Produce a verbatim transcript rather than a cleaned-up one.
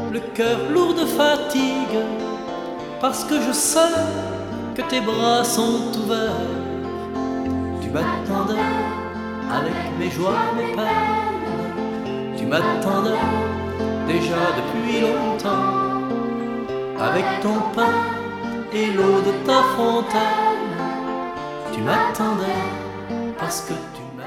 le cœur lourd de fatigue, parce que je sais que tes bras sont ouverts. Tu m'attendais avec mes joies, mes peines. Tu m'attendais déjà depuis longtemps, avec ton pain et l'eau de ta fontaine. Tu m'attendais parce que tu m'attendais.